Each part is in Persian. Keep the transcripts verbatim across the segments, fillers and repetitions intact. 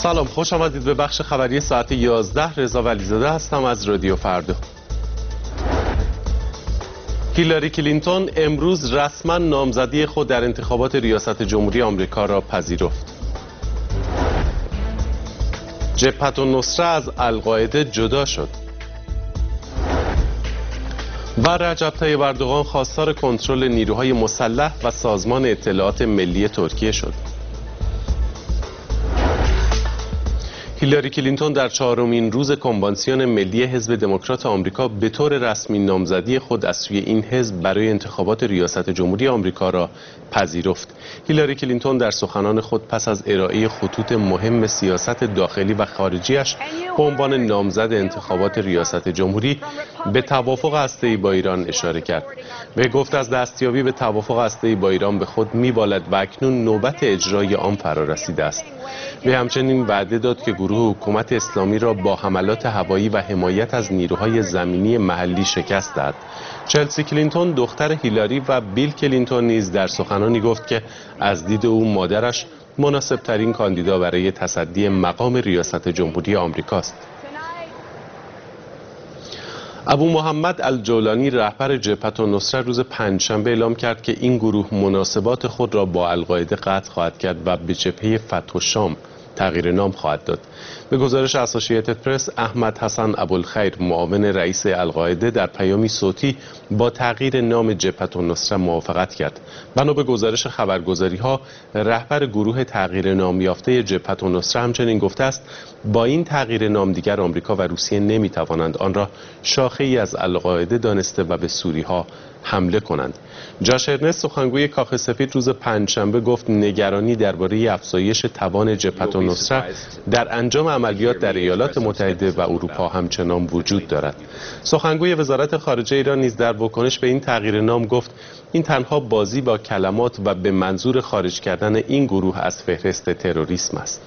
سلام، خوش آمدید به بخش خبری ساعت یازده. رضا ولیزاده هستم از رادیو فردا. هیلاری کلینتون امروز رسما نامزدی خود در انتخابات ریاست جمهوری آمریکا را پذیرفت. جبهة النصره از القاعده جدا شد. و رجب طیب اردوغان خواستار کنترل نیروهای مسلح و سازمان اطلاعات ملی ترکیه شد. هیلاری کلینتون در چهارمین روز کنوانسیون ملی حزب دموکرات آمریکا به طور رسمی نامزدی خود از سوی این حزب برای انتخابات ریاست جمهوری آمریکا را پذیرفت. هیلاری کلینتون در سخنان خود پس از ارائه خطوط مهم سیاست داخلی و خارجیش به عنوان نامزد انتخابات ریاست جمهوری به توافق هسته‌ای با ایران اشاره کرد. و گفت از دستیابی به توافق هسته‌ای با ایران به خود می‌بالد و اکنون نوبت اجرای آن فرا رسیده است. و همچنین وعده داد که گروه حکومت اسلامی را با حملات هوایی و حمایت از نیروهای زمینی محلی شکست داد. چلسی کلینتون دختر هیلاری و بیل کلینتون نیز در سخنانی گفت که از دید او مادرش مناسب ترین کاندیدا برای تصدی مقام ریاست جمهوری آمریکاست. ابو محمد الجولانی رهبر جبهة النصره روز پنجشنبه اعلام کرد که این گروه مناسبات خود را با القاعده قطع خواهد کرد و به جبهه فتح الشام تغییر نام خواهد داد. به گزارش اسوسییتد پرس، احمد حسن ابوالخیر معاون رئیس القاعده در پیامی صوتی با تغییر نام جبهة النصره موافقت کرد. بنا به گزارش خبرگزاری‌ها، رهبر گروه تغییر نام یافته جبهة النصره همچنین گفته است با این تغییر نام دیگر آمریکا و روسیه نمی‌توانند آن را شاخه‌ای از القاعده دانسته و به سوری‌ها حمله کنند. جاش ارنست، سخنگوی کاخ سفید، روز پنجشنبه گفت نگرانی درباره افزایش توان جبهة النصره در انجام عملیات در ایالات متحده و اروپا همچنان وجود دارد. سخنگوی وزارت خارجه ایران نیز در واکنش به این تغییر نام گفت این تنها بازی با کلمات و به منظور خارج کردن این گروه از فهرست تروریسم است.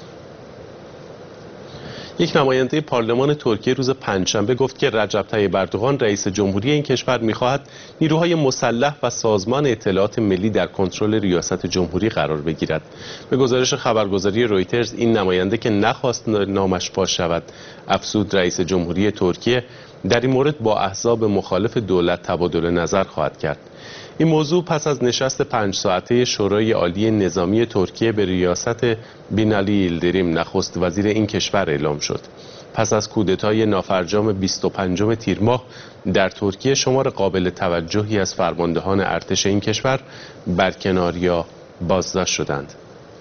یک نماینده پارلمان ترکیه روز پنجشنبه گفت که رجب طیب اردوغان رئیس جمهوری این کشور می‌خواهد نیروهای مسلح و سازمان اطلاعات ملی در کنترل ریاست جمهوری قرار بگیرد. به گزارش خبرگزاری رویترز، این نماینده که نخواست نامش فاش شود، افزود رئیس جمهوری ترکیه در این مورد با احزاب مخالف دولت تبادل نظر خواهد کرد. این موضوع پس از نشست پنج ساعته شورای عالی نظامی ترکیه به ریاست بینالی ییلدریم نخست وزیر این کشور اعلام شد. پس از کودتای نافرجام بیست و پنجم تیر ماه در ترکیه، شمار قابل توجهی از فرماندهان ارتش این کشور برکنار یا بازداشت شدند.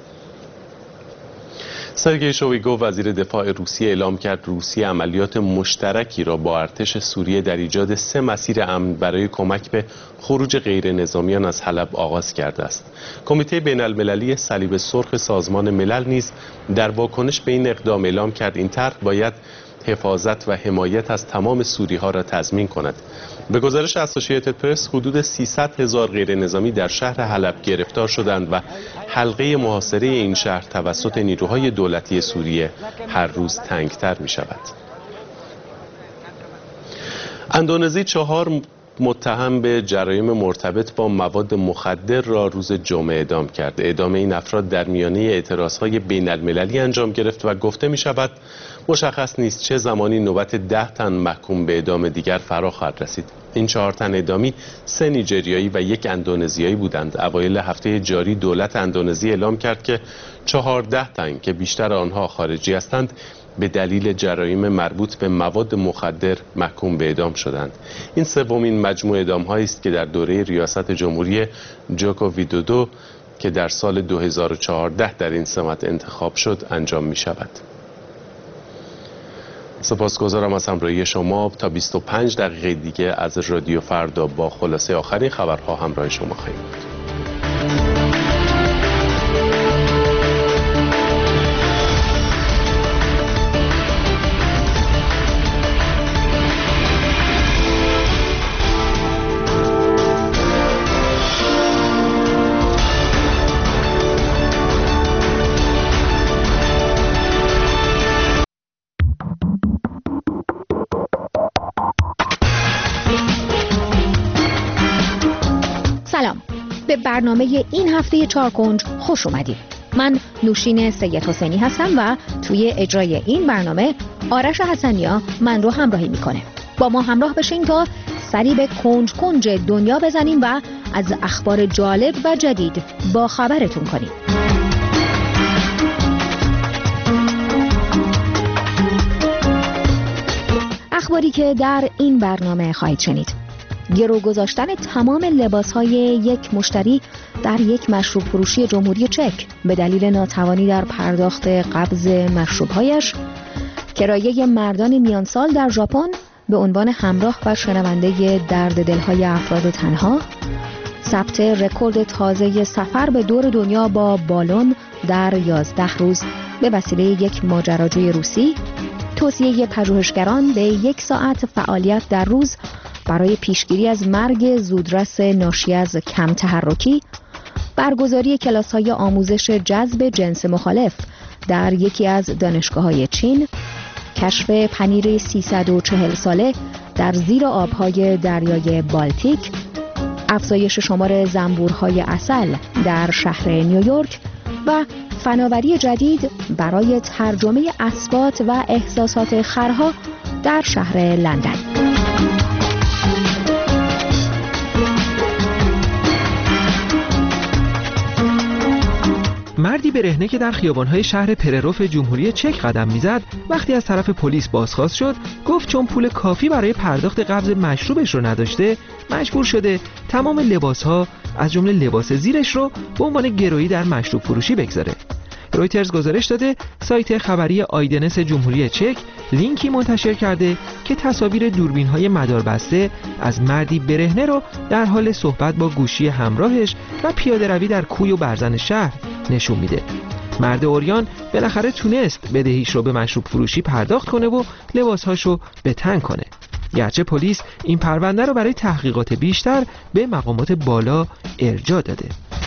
سرگئی شویگو وزیر دفاع روسیه اعلام کرد روسیه عملیات مشترکی را با ارتش سوریه در ایجاد سه مسیر امن برای کمک به خروج غیر نظامیان از حلب آغاز کرده است. کمیته بین المللی صلیب سرخ سازمان ملل نیز در واکنش به این اقدام اعلام کرد این طرح باید حفاظت و حمایت از تمام سوری ها را تضمین کند. به گزارش اسوسییتد پرس، حدود سیصد هزار غیر نظامی در شهر حلب گرفتار شدند و حلقه محاصره این شهر توسط نیروهای دولتی سوریه هر روز تنگتر می شود. اندونزی چهار متهم به جرایم مرتبط با مواد مخدر را روز جمعه اعدام کرد. اعدام این افراد در میانه اعتراضهای بین المللی انجام گرفت و گفته می شود مشخص نیست چه زمانی نوبت ده تن محکوم به اعدام دیگر فرا خواهد رسید. این چهار تن اعدامی سه نیجریایی و یک اندونزیایی بودند. اوایل هفته جاری دولت اندونزی اعلام کرد که چهارده تن که بیشتر آنها خارجی هستند به دلیل جرایم مربوط به مواد مخدر محکوم به اعدام شدند. این سومین مجموع اعدام‌هایی است که در دوره ریاست جمهوری جوکو ویدودو که در سال دو هزار و چهارده در این سمت انتخاب شد انجام می شود. سپاسگزارم از همراهی شما. تا بیست و پنج دقیقه دیگه از رادیو فردا با خلاصه آخرین خبرها همراه شما خواهیم بود. به برنامه این هفته چهارکنج خوش اومدید. من نوشین سید حسینی هستم و توی اجرای این برنامه آرش حسنیا من رو همراهی میکنه. با ما همراه بشین تا سری به کنج کنج دنیا بزنیم و از اخبار جالب و جدید با خبرتون کنیم. اخباری که در این برنامه خواهید شنید: گرو گذاشتن تمام لباس‌های یک مشتری در یک مشروب فروشی جمهوری چک به دلیل ناتوانی در پرداخت قبض مشروب‌هایش، کرایه مردان میانسال در ژاپن به عنوان همراه و شنونده درد دل‌های افراد تنها، ثبت رکورد تازه سفر به دور دنیا با بالون در یازده روز به وسیله یک ماجراجوی روسی، توصیه پژوهشگران به یک ساعت فعالیت در روز برای پیشگیری از مرگ زودرس ناشی از کم تحرکی، برگزاری کلاس‌های آموزش جذب جنس مخالف در یکی از دانشگاه‌های چین، کشف پنیر سیصد و چهل ساله در زیر آب‌های دریای بالتیک، افزایش شمار زنبورهای عسل در شهر نیویورک و فناوری جدید برای ترجمه اصوات و احساسات خرها در شهر لندن. مردی برهنه که در خیابان‌های شهر پرروف جمهوری چک قدم می‌زد، وقتی از طرف پلیس بازخواست شد، گفت چون پول کافی برای پرداخت قبض مشروبش رو نداشته، مجبور شده تمام لباس‌ها از جمله لباس زیرش رو به عنوان گرویی در مشروب فروشی بگذاره. رویترز گزارش داده سایت خبری آیدنس جمهوری چک لینکی منتشر کرده که تصاویر دوربین‌های مداربسته از مردی برهنه رو در حال صحبت با گوشی همراهش و پیاده روی در کوی و برزن شهر نشون میده. مرد عریان بالاخره تونست بدهیش رو به مشروب فروشی پرداخت کنه و لباسهاشو به تن کنه. گرچه پلیس این پرونده رو برای تحقیقات بیشتر به مقامات بالا ارجاع داده.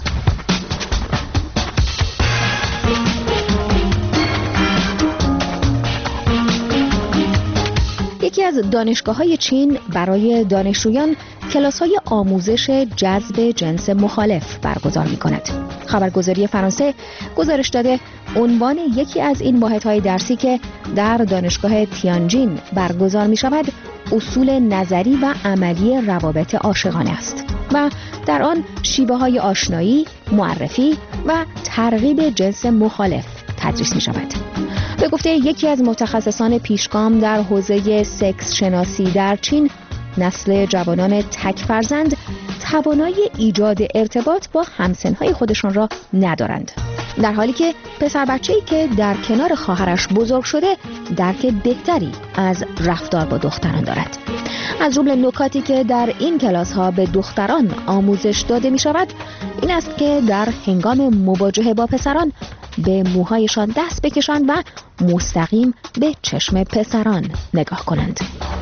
یکی از دانشگاه‌های چین برای دانشجویان کلاس‌های آموزش جذب جنس مخالف برگزار می‌کند. خبرگزاری فرانسه گزارش داده عنوان یکی از این واحدهای درسی که در دانشگاه تیانجین برگزار می‌شود اصول نظری و عملی روابط عاشقانه است و در آن شیوه‌های آشنایی، معرفی و ترغیب جنس مخالف تدریس می‌شود. به گفته یکی از متخصصان پیشگام در حوزه سکس شناسی در چین، نسل جوانان تک فرزند توانایی ایجاد ارتباط با همسنهای خودشان را ندارند، در حالی که پسر بچه‌ای که در کنار خواهرش بزرگ شده درک بهتری از رفتار با دختران دارد. از جمله نکاتی که در این کلاس‌ها به دختران آموزش داده می شود این است که در هنگام مواجهه با پسران به موهایشان دست بکشند و مستقیم به چشم پسران نگاه کنند.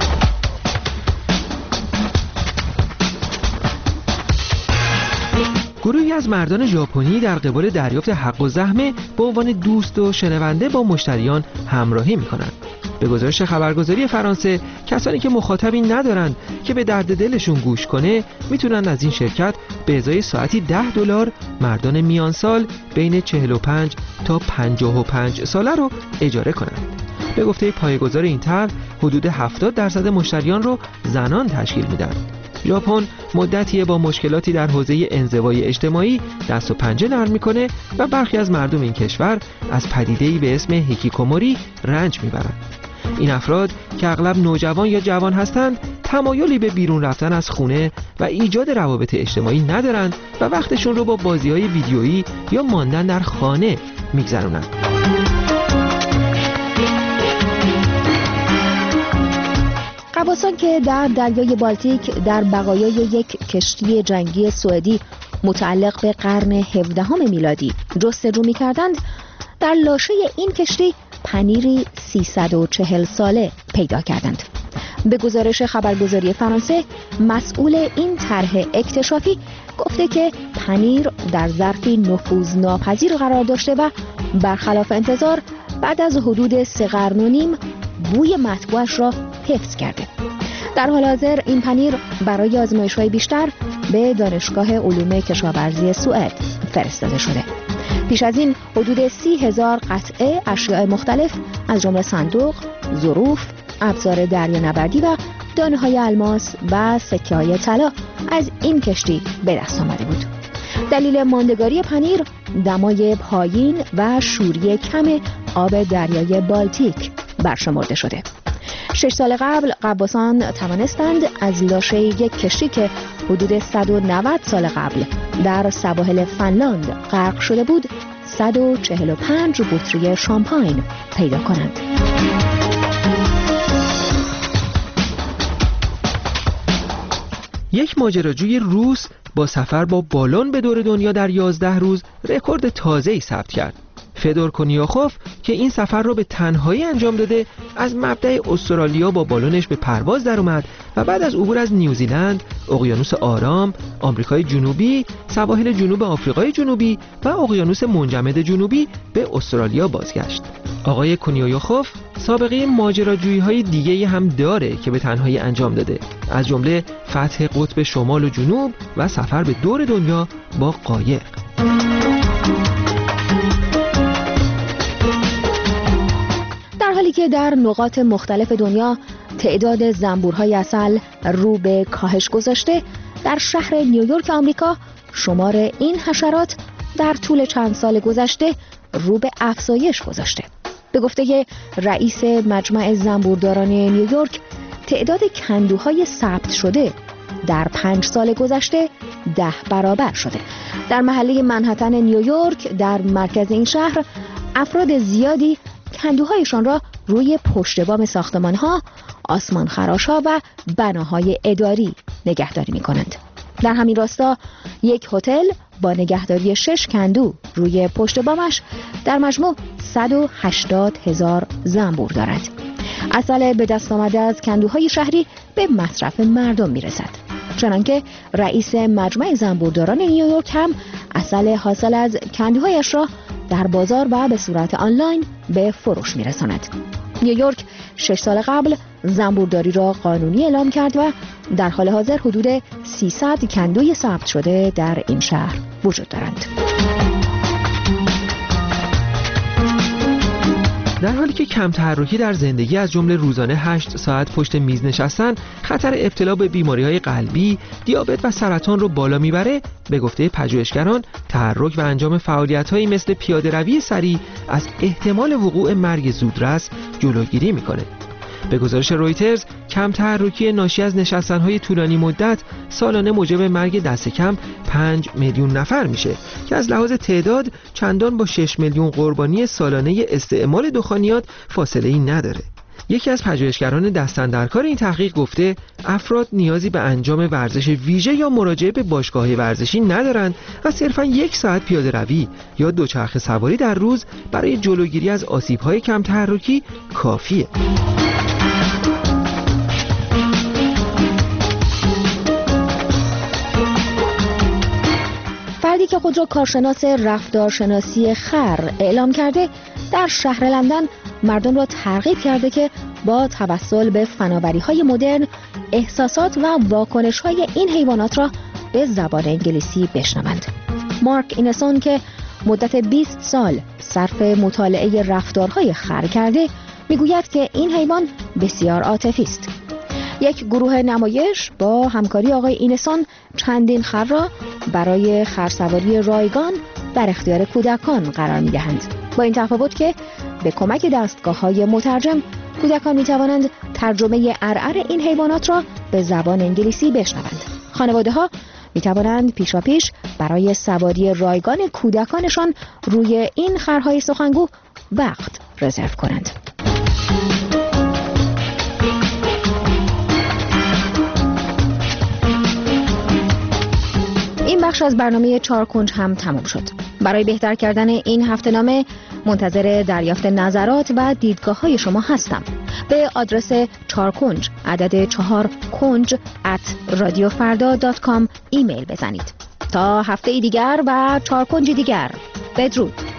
گروهی از مردان ژاپنی در قبال دریافت حق و زحمه به عنوان دوست و شنونده با مشتریان همراهی می‌کنند. به گزارش خبرگزاری فرانسه، کسانی که مخاطبی ندارند که به درد دلشون گوش کنه میتونن از این شرکت به ازای ساعتی ده دلار مردان میانسال بین چهل و پنج تا پنجاه و پنج ساله رو اجاره کنند. به گفته پایه‌گذار این طرح، حدود هفتاد درصد مشتریان رو زنان تشکیل میدن. ژاپن مدتیه با مشکلاتی در حوزه انزوای اجتماعی دست و پنجه نرم میکنه و برخی از مردم این کشور از پدیده‌ای به اسم هیکیکوموری رنج میبرند. این افراد که اغلب نوجوان یا جوان هستند، تمایلی به بیرون رفتن از خونه و ایجاد روابط اجتماعی ندارند و وقتشون رو با بازی‌های ویدیویی یا ماندن در خانه میگذرونند. غواصان که در دریای بالتیک در بقایای یک کشتی جنگی سوئدی متعلق به قرن هفدهم میلادی جستجو می‌کردند، در لاشه این کشتی پنیری سیصد و چهل ساله پیدا کردند. به گزارش خبرگزاری فرانسه، مسئول این طرح اکتشافی گفته که پنیر در ظرفی نفوذناپذیر قرار داشته و برخلاف انتظار بعد از حدود سه قرن و نیم بوی مطبوعش را حفظ کرده. در حال حاضر این پنیر برای آزمایش‌های بیشتر به دانشگاه علوم کشاورزی سوئد فرستاده شده. پیش از این حدود سی هزار قطعه اشیاء مختلف از جمله صندوق، ظروف، ابزار دریانوردی و دانه‌های الماس و سکه‌های طلا از این کشتی به دست آمده بود. دلیل ماندگاری پنیر دمای پایین و شوری کم آب دریای بالتیک برشمرده شده. شش سال قبل غواصان توانستند از لاشه یک کشتی که حدود صد و نود سال قبل در سواحل فنلاند غرق شده بود صد و چهل و پنج بطری شامپاین پیدا کنند. یک ماجراجوی روس با سفر با بالون به دور دنیا در یازده روز رکورد تازه‌ای ثبت کرد. فدور کنیاخوف که این سفر را به تنهایی انجام داده، از مبدأ استرالیا با بالونش به پرواز در اومد و بعد از عبور از نیوزیلند، اقیانوس آرام، آمریکای جنوبی، سواحل جنوب آفریقای جنوبی و اقیانوس منجمد جنوبی به استرالیا بازگشت. آقای کنیاخوف سابقه ماجراجویی‌های دیگه‌ای هم داره که به تنهایی انجام داده، از جمله فتح قطب شمال و جنوب و سفر به دور دنیا با قایق. در حالی که در نقاط مختلف دنیا تعداد زنبورهای عسل رو به کاهش گذاشته، در شهر نیویورک آمریکا شمار این حشرات در طول چند سال گذشته رو به افزایش گذاشته. به گفته رئیس مجمع زنبورداران نیویورک، تعداد کندوهای ثبت شده در پنج سال گذشته ده برابر شده. در محله منهتن نیویورک در مرکز این شهر افراد زیادی کندوهایشان را روی پشت بام ساختمان‌ها، آسمانخراش‌ها و بناهای اداری نگهداری می‌کنند. در همین راستا یک هتل با نگهداری شش کندو روی پشت بامش در مجموع صد و هشتاد هزار زنبور دارد. عسل به دست آمده از کندوهای شهری به مصرف مردم میرسد. چنانکه رئیس مجمع زنبورداران نیویورک هم عسل حاصل از کندوهایش را در بازار و به صورت آنلاین به فروش میرساند. نیویورک شش سال قبل زنبورداری را قانونی اعلام کرد و در حال حاضر حدود سیصد کندوی ثبت شده در این شهر وجود دارند. در حالی که کم تحرکی در زندگی از جمله روزانه هشت ساعت پشت میز نشستن خطر ابتلا به بیماری‌های قلبی، دیابت و سرطان رو بالا میبره، به گفته پژوهشگران تحرک و انجام فعالیت‌هایی مثل پیاده‌روی سریع از احتمال وقوع مرگ زودرس جلوگیری میکنه. به گزارش رویترز، کم تحرکی ناشی از نشستن‌های طولانی مدت سالانه موجب مرگ دست کم پنج میلیون نفر میشه که از لحاظ تعداد چندان با شش میلیون قربانی سالانه استعمال دخانیات فاصله‌ای نداره. یکی از پژوهشگران دست‌اندرکار این تحقیق گفته افراد نیازی به انجام ورزش ویژه یا مراجعه به باشگاه ورزشی ندارند و صرفاً یک ساعت پیاده‌روی یا دوچرخه سواری در روز برای جلوگیری از آسیب‌های کم تحرکی کافیه. فردی که خود را کارشناس رفتارشناسی خر اعلام کرده، در شهر لندن مردم را ترغیب کرده که با توسل به فناوری‌های مدرن احساسات و واکنش‌های این حیوانات را به زبان انگلیسی بشنوند. مارک اینسون که مدت بیست سال صرف مطالعه رفتارهای خر کرده، میگوید که این حیوان بسیار عاطفی است. یک گروه نمایش با همکاری آقای اینسون چندین خر را برای خرسواری رایگان در اختیار کودکان قرار می‌دهند، با این تفاوت که به کمک دستگاه‌های مترجم کودکان می‌توانند ترجمه عرعر این حیوانات را به زبان انگلیسی بشنوند. خانواده‌ها می‌توانند پیشاپیش برای سواری رایگان کودکانشان روی این خرهای سخنگو وقت رزرو کنند. این بخش از برنامه چهار کنج هم تمام شد. برای بهتر کردن این هفته‌نامه منتظر دریافت نظرات و دیدگاه‌های شما هستم. به آدرس چهار کنج عدد چهار کنج ات رادیو فردا دات کام ایمیل بزنید. تا هفته دیگر و چهار کنج دیگر، بدرود.